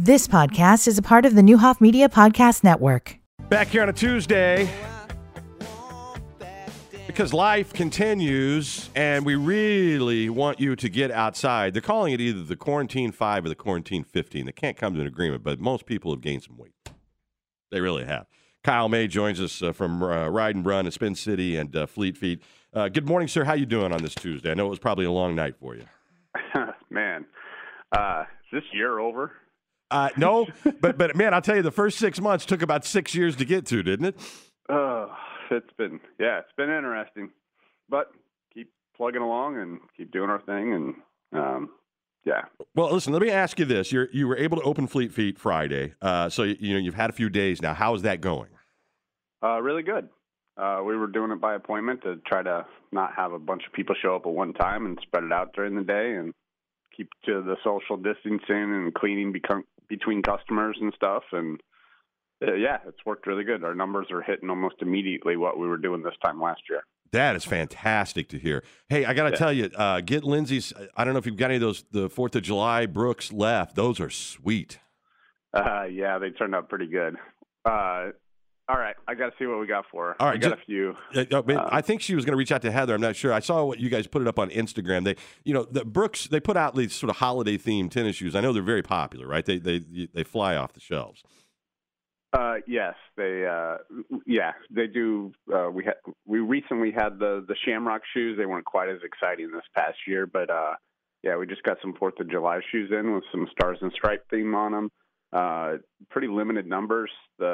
This podcast is a part of the Newhoff Media Podcast Network. Back here on a Tuesday, because life continues and we really want you to get outside. They're calling it either the Quarantine 5 or the Quarantine 15. They can't come to an agreement, but most people have gained some weight. They really have. Kyle May joins us from Ride and Run at Spin City and Fleet Feet. Good morning, sir. How you doing on this Tuesday? I know it was probably a long night for you. Man, is this year over? No, but man, I'll tell you, the first 6 months took about 6 years to get to, didn't it? It's been interesting, but keep plugging along and keep doing our thing, and yeah. Well, listen, let me ask you this: you were able to open Fleet Feet Friday, so you've had a few days now. How is that going? Really good. We were doing it by appointment to try to not have a bunch of people show up at one time and spread it out during the day and keep to the social distancing and cleaning between customers and stuff. And it's worked really good. Our numbers are hitting almost immediately what we were doing this time last year. That is fantastic to hear. Hey, I got to tell you, get Lindsay's. I don't know if you've got any of those, the 4th of July Brooks left. Those are sweet. Yeah, they turned out pretty good. All right, I got to see what we got for her. All right, I got a few. I think she was going to reach out to Heather. I'm not sure. I saw what you guys put it up on Instagram. The Brooks, they put out these sort of holiday themed tennis shoes. I know they're very popular, right? They fly off the shelves. Yes, they do. We recently had the Shamrock shoes. They weren't quite as exciting this past year, but we just got some 4th of July shoes in with some Stars and Stripe theme on them. Pretty limited numbers.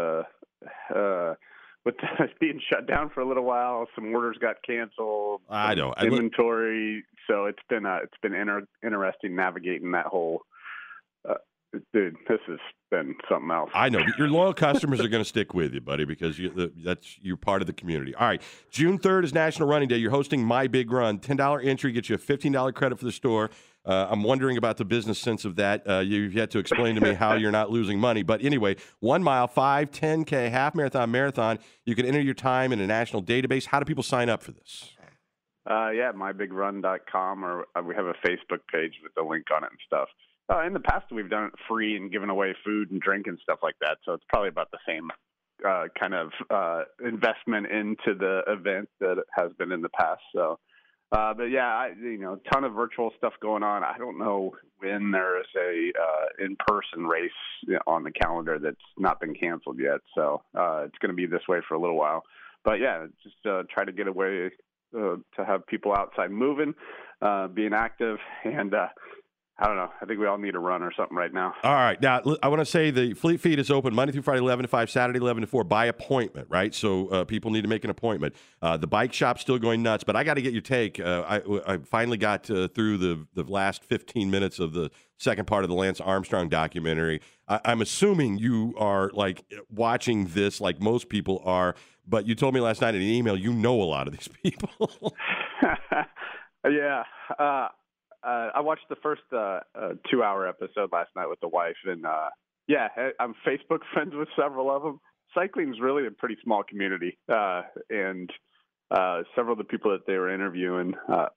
With being shut down for a little while, some orders got canceled. I know inventory. So it's been interesting navigating that whole. Dude, this has been something else. I know, but your loyal customers are going to stick with you, buddy, because you're part of the community. All right, June 3rd is National Running Day. You're hosting My Big Run. $10 entry gets you a $15 credit for the store. I'm wondering about the business sense of that. You've yet to explain to me how you're not losing money. But anyway, 1 mile, 5, 10K, half marathon. You can enter your time in a national database. How do people sign up for this? mybigrun.com, or we have a Facebook page with the link on it and stuff. In the past, we've done it free and given away food and drink and stuff like that. So it's probably about the same kind of investment into the event that it has been in the past. So, a ton of virtual stuff going on. I don't know when there is a in-person race on the calendar that's not been canceled yet. So it's going to be this way for a little while. But just try to get away to have people outside moving, being active, and I don't know. I think we all need a run or something right now. All right. Now, I want to say the Fleet Feet is open Monday through Friday, 11 to 5, Saturday, 11 to 4, by appointment, right? So people need to make an appointment. The bike shop's still going nuts, but I got to get your take. I finally got through the last 15 minutes of the second part of the Lance Armstrong documentary. I'm assuming you are, like, watching this like most people are, but you told me last night in an email you know a lot of these people. Yeah. I watched the first 2-hour episode last night with the wife, and I'm Facebook friends with several of them. Cycling is really a pretty small community, and several of the people that they were interviewing,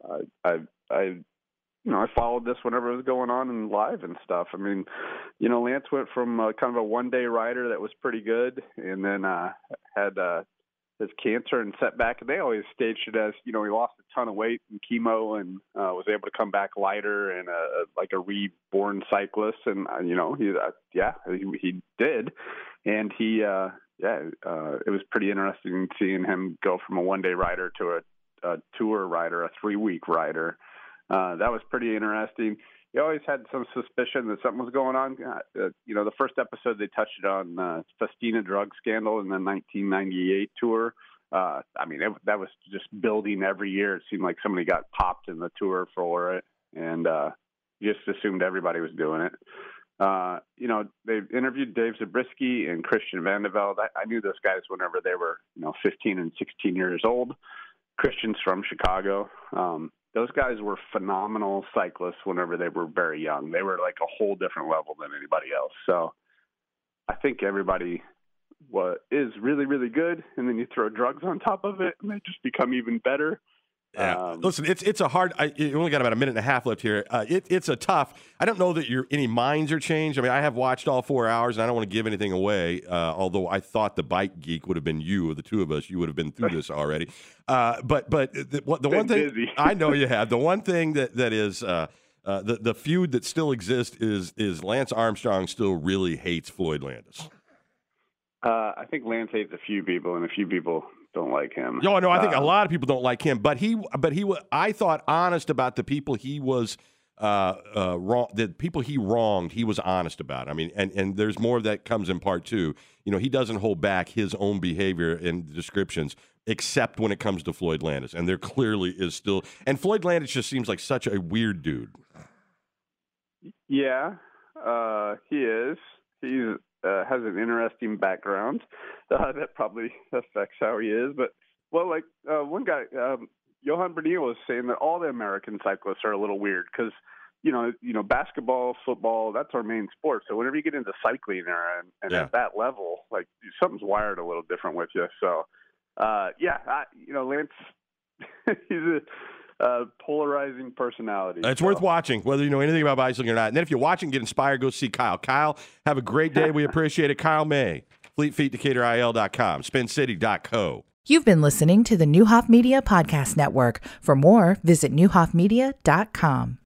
I followed this whenever it was going on in live and stuff. I mean, Lance went from kind of a one-day rider that was pretty good, and then had his cancer and setback. And they always staged it as, he lost a ton of weight in chemo and was able to come back lighter and like a reborn cyclist. And, he did. And it was pretty interesting seeing him go from a one-day rider to a tour rider, a 3-week rider. That was pretty interesting. You always had some suspicion that something was going on. The first episode they touched on Festina drug scandal in the 1998 tour. That was just building every year. It seemed like somebody got popped in the tour for it, and you just assumed everybody was doing it. They interviewed Dave Zabriskie and Christian Vande Velde. I knew those guys whenever they were, 15 and 16 years old. Christian's from Chicago. Those guys were phenomenal cyclists whenever they were very young. They were like a whole different level than anybody else. So I think everybody is really, really good, and then you throw drugs on top of it, and they just become even better. Yeah. Listen, it's a hard. You only got about a minute and a half left here. It's a tough. I don't know that any minds are changed. I mean, I have watched all 4 hours, and I don't want to give anything away. Although I thought the bike geek would have been you, of the two of us. You would have been through this already. But the one thing busy. I know you have. The one thing that is the feud that still exists is Lance Armstrong still really hates Floyd Landis. I think Lance hates a few people, and a few people don't like him. No, I think a lot of people don't like him, but he was, I thought, honest about the people he was wrong. The people he wronged, he was honest about. I mean, and there's more of that comes in part two. You know, he doesn't hold back his own behavior and descriptions, except when it comes to Floyd Landis, and there clearly is still. And Floyd Landis just seems like such a weird dude. Yeah, he is. He's has an interesting background that probably affects how he is. But, one guy, Johan Bernil, was saying that all the American cyclists are a little weird because, you know, basketball, football, that's our main sport. So whenever you get into cycling and at that level, like, something's wired a little different with you. So, Lance, he's a polarizing personality. It's worth watching, whether you know anything about bicycling or not. And then if you're watching, get inspired, go see Kyle. Kyle, have a great day. We appreciate it. Kyle May, FleetFeetDecaturIL.com, SpinCity.co. You've been listening to the Neuhoff Media Podcast Network. For more, visit neuhoffmedia.com.